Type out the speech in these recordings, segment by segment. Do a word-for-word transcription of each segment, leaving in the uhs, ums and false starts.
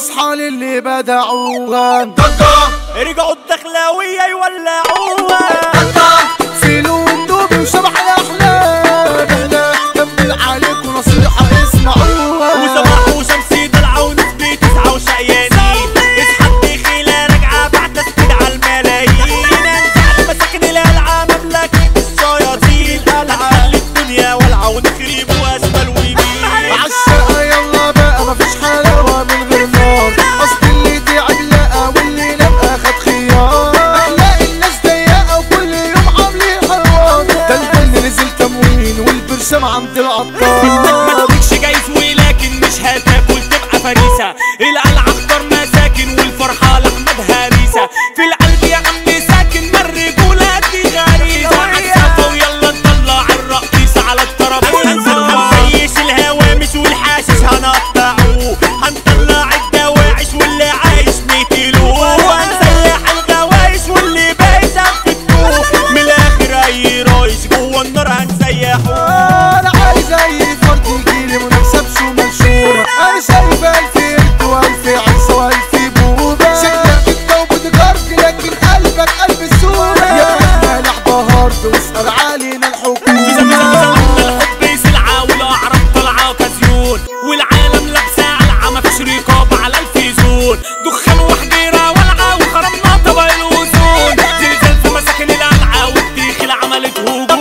تصحى للي بدعوها. رجعوا الدخلاوية يولعوها. فيلو النوبي وشبح الأحلام، احنا كمل عليكم نصيحة اسمعوها. وصباح وشمسي طلعوا نسبة تسعة وشقيانين. اصحى الدخيلة راجعة بعد تسديد على الملايين. انزع مساكن القلعة مملكة الشياطين. هنخلي الدنيا ولعة ونخرب واسفل ويمين. عالشقة يلا بقى مفيش حلاوة من غير نار. اصل اللي تعب لقى واللي لقى خد خيار. اخلاق الناس ضيقة وكل يوم عاملين حوار. ده البن نزل تموين والبرشام عند العطار. ما تديكش جايز ولكن مش هتاكل تبقى فريسة. القلعة اختار مساكن والفرحة لأحمد هريسة. في القلب يا عم ساكن ما الرجولة دي غريزة. عالسقف ويلا نطلع الرقيصة على الترابيزة. هنفيش الهوامش والحاشش هنقطعوه. هنطلع الدواعش واللي عايش نقتلوه. هنسلح الغوايش واللي بايش هنفتوه. من الآخر أي رايش جوه النار هنسيحوه. انا عايز اي فرد يجيلي منافسة بشو منشورة. انا شايف الف قرد والف عيسى والف بوبة. شكلك انت وبتجارتي لكن قلبك قلب السورة. يا احنا لعبة هارد واسأل علينا الحكومة. الحب سلعة والأعراض طالعة كازيون. والعالم لابسة قلعة مفيش رقابة على الفيزون. دخان وحجيرة ولعة وخرمنا طبق الوزون. زلزال في مساكن القلعة والدخيلة عملت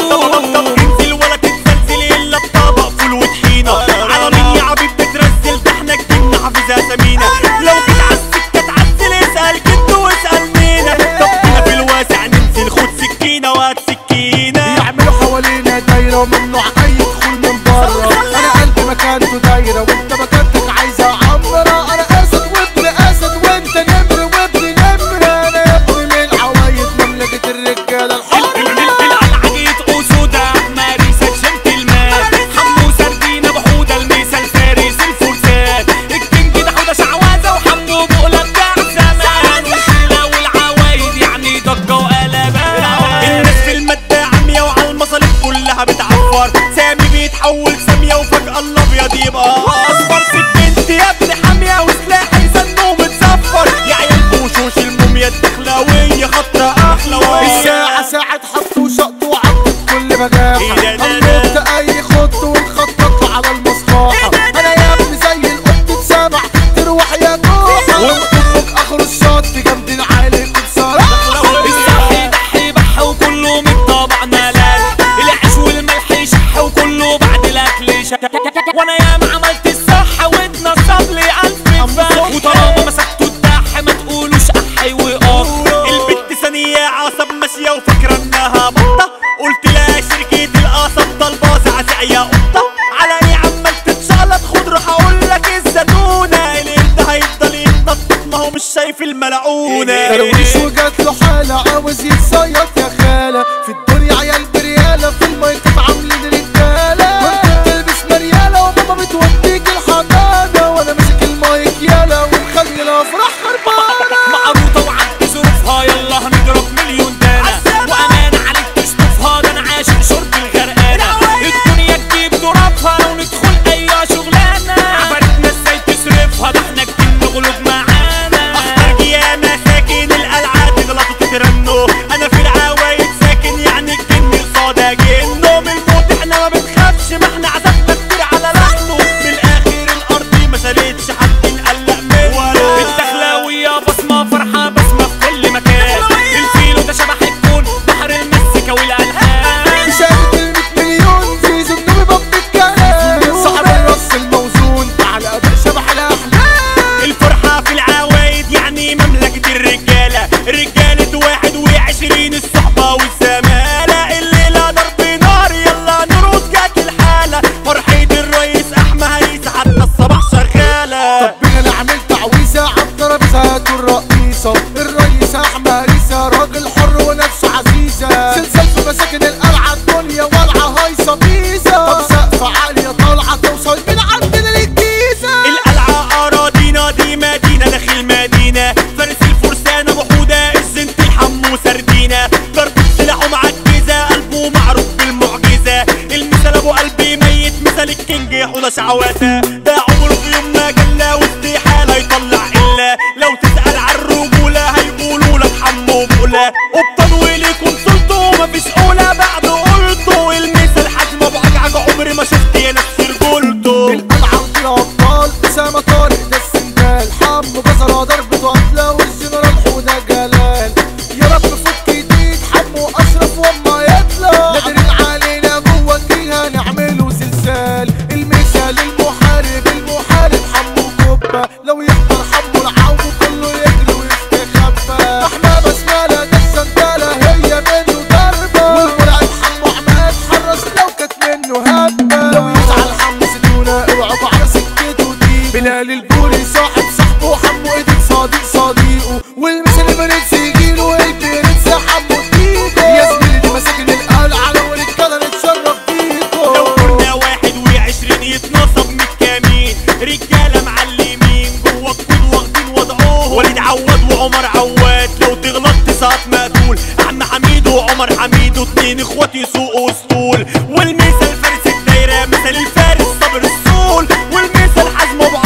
هجوم. انزل ولا تتزلزل إلا بطبق فول وطحينة. على مين يا عبيد بترزل ده احنا جبنا حافظها سمينة. لو جيت عالسكة تعزل اسأل جد واسأل مينا. طب هنا في الواسع ننزل خد سكينة وهات سكينة. يعملوا حوالينا دايرة وممنوع اي دخول من بره. انا قلبي مكانته دايرة وانت مكانتك عايزة عمرة. انا اسد وابن اسد وانت نمر وابن نمر. انا يا ابني من عوايد مملكة الرجالة الحرة. القلعة جيت أسودة مارسة جنتلمان. حمو سردينة بحودة المثال فارس الفرسان. الكينج ده حودة شعوذة وحمو بقولة بتاع زمان. والخيلة والعوايد يعني ضجة وقلبان. الناس في المادة عمية وعلى المصالح كلها بتعفر. سامي بيتحول سامية وفجأة الأبيض يبقى أصفر. سكنت يا ابني حامية وسلاحي سنه متصفر. يا عيال بوشوش الموميا الدخلاوية خطرة أحلى. الساعة ساعة حط وشط وعطت كل بجاحة. قلبت اي خط ونخطط على المصلحة. انا يا ابني زي القط بسبع تروح يا جوحة. ونطبق اخر الشط جامدين عليكم بصراحة. الصحي ضحي بح وكله من طبع ملال. العيش والملح يشح وكله بعد الاكل شك. وانا ياما عملت الصح واتنصب لي الف فخ. وطالما مسكتوا الدح ما تقولوش احي وقف. البت ثانية عصب ماشية وفاكرة انها بطة. قلت لها شركة القصب طالبة زعزع يا قطة. على ايه عمال تتشقلط خد روح اقولك الزتونة. القرد هيفضل يتنطط ما هو مش شايف الملعونة. درويش وجات له حالة عاوز يتصيط يا خالة. في الدنيا عيال بريالة في المايك عاملين رجالة. وانت بتلبس مريالة وماما بتوديك الحضانة. وانا ماسك المايك يالا ومخلي الافراح خربانة. معروضة وعدي ظروفها يلا هنضرب مليون دانة. وأمانة عليك تشطفها ده أنا عاشق شرب الغرقانة. الدنيا تجيب ظروفها وندخل أي شغلانة. عبرتنا ازاي تصرفها ده احنا كتير نغلب معانا. أختار يا مساكن القلعة تغلطوا تترنوا. أنا في العوايد ساكن يعني الجن قصادة جنه. من الموت احنا ما بنخافش ما احنا عذابنا كتير على لحنه. من الآخر الأرض ما شالتش حد نقلق منه. الدخلاوية بصمة فرحة بسمة في كل مكان. الفيلو ده شبح الكون بحر المسكة والألحان. شافت المية مليون في زنوبي باب الكلام. صاحب الرص الموزون على أداء شبح الأحلام. الفرحة في العوايد يعني مملكة الرجالة. رجالة واحد وعشرين الصحبة والزمالة. الليلة ضرب نار يلا نرود جات الحالة. فرحة الرئيس أحمد هريسة حتى الصباح شغالة. طب بينا نعمل تعويذة عالترابيزة الرئيسة. الرئيس أحمد هريسة راجل حر ونفسه عزيزة. سلسال في مساكن القلعة الدنيا والعة هايصة بيزة. طب سقفة عالية طالعة توصل من عندنا للجيزة. القلعة أراضينا دي مدينة داخل مدينة. فارس الفرسان أبو حودة الزنت الحمو سردينة. ضرب سلاحه معجزة قلبه معروف بالمعجزة. المثال أبو قلبي ميت مثال الكينج حودة شعوذة. ده عمره في يوم ما جلى واستحالة يطلع عم حميد وعمر حميد واتنين اخوات يسوقوا اسطول. والمثل فارس الدايرة مثل الفارس صبر الصول. والمثل حزم ابو